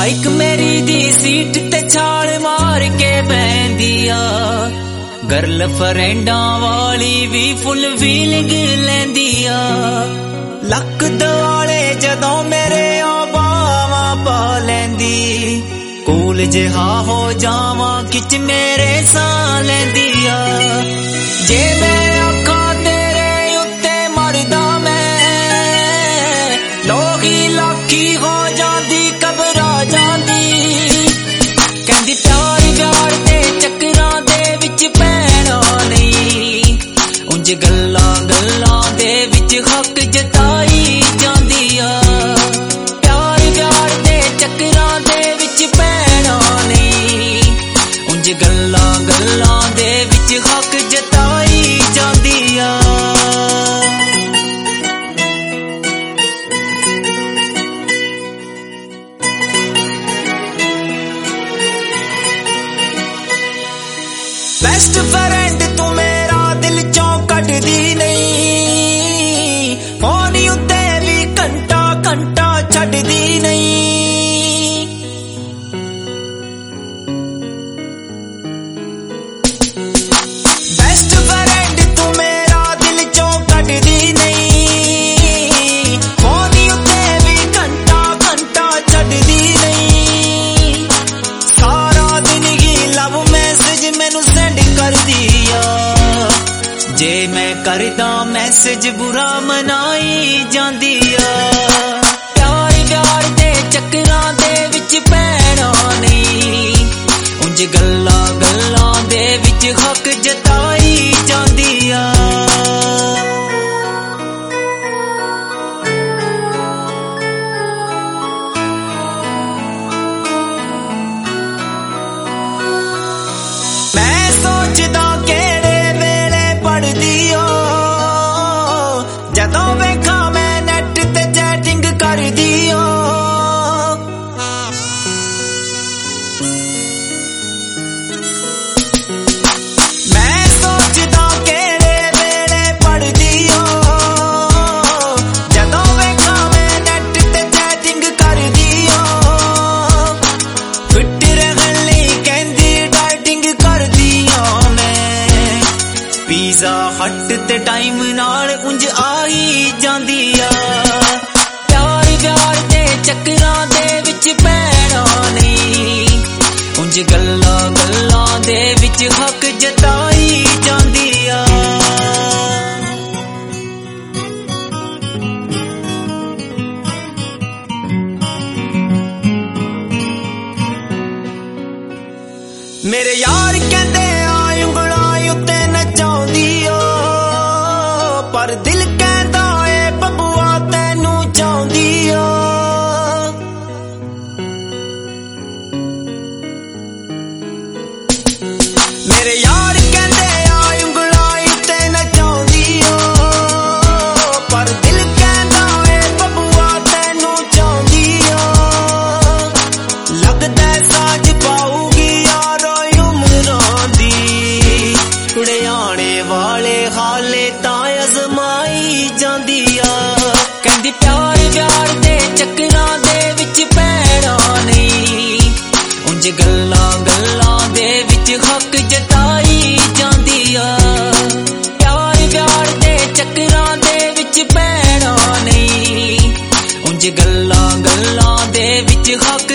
Bike मेरी दी seat ते छाल मार के बहंदी आ, गर्ल फ्रेंडा वाली भी फुल फीलिंग लैंदी आ। लक दुआले जदों मेरे बावां पा लैंदी, कूल जिहा हो जावा खिच मेरे साह लैंदी आ। जे मैं आखा तेरे उत्ते मरदा मैं, लोही लाखी हो जांदी घबरा जांदी। कहंदी प्यार प्यार दे चक्करां दे विच पैणा नहीं, उंज गल्लां गल्लां दे विच हक जताई जांदी आ। प्यार प्यार दे चक्करां दे विच पैणा नहीं, उंज गल्लां गल्लां दे विच हक जताई जांदी आ। बेस्ट फ्रेंड तू मेरा दिल चों कटदी नहीं, फोन उत्ते भी घंटा घंटा छड्डदी नहीं। बेस्ट फ्रेंड तू मेरा दिल चों कटदी नहीं, फोन उत्ते भी घंटा घंटा छड्डदी नहीं। सारा दिन ही लव मैसेज मैनू सेंड कर दिया, जे मैं करदा मैसेज बुरा मनाई जांदी आ। प्यार प्यार दे चक्करां दे विच पैणा नहीं, उंज गल्लां गल्लां दे विच हक जताई जांदी आ। मैं सोचदा केड़े वेले पढ़दी ओ, जदों वेखा मैं नेट ते चैटिंग करदी ओ। मैं सोचदा केड़े वेले पढ़दी ओ, जदों वेखा मैं नेट ते चैटिंग करदी ओ। फिट रहण लई कहंदी डाइटिंग करदी आ मैं, पिज़्ज़ा हट ते टाइम नाल उंज आई जांदी आ। प्यार प्यार दे चक्करां दे विच पैणा नहीं, उंज गल्लां गल्लां दे विच हक जताई जांदी आ। मेरे यार कहंदे आ उंगलां उत्ते नचाउंदी ओ, पर दिल कहंदा ए बबुआ तैनू चाहुंदी ओ। मेरे यार कहंदे आ उंगलां उत्ते नचाउंदी ओ, पर दिल कहंदा ए बबुआ तैनू चाहुंदी ओ। लगदा साज पाऊगी यारो उमरां दी, कुड़े आने वाले हाले तां अजमाई जांदी आ। कहंदी प्यार प्यार दे चक्करां दे विच पैणा नहीं, उंज गल्लां गल्लां दे विच हक जताई जांदी आ। प्यार प्यार दे चक्करां दे विच पैणा नहीं, उंज गल्लां गल्लां दे विच हक